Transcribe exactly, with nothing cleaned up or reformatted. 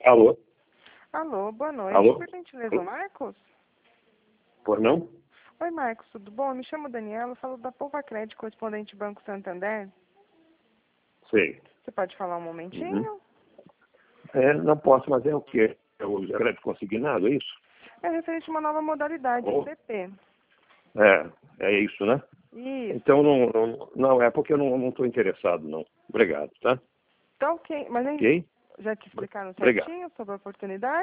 Alô? Alô, boa noite. Alô? Por gentileza, o Marcos? Por não? Oi, Marcos, tudo bom? Me chamo Daniela, falo da Poupa Crédito, correspondente Banco Santander. Sei. Você pode falar um momentinho? Uhum. É, não posso, mas é o quê? É o crédito consignado, é isso? É referente a uma nova modalidade, Oh. o C P. É, é isso, né? Isso. Então, não, não, não é porque eu não estou interessado, não. Obrigado, tá? Então, ok. Mas aí, Ok? já te explicaram Obrigado. certinho sobre a oportunidade?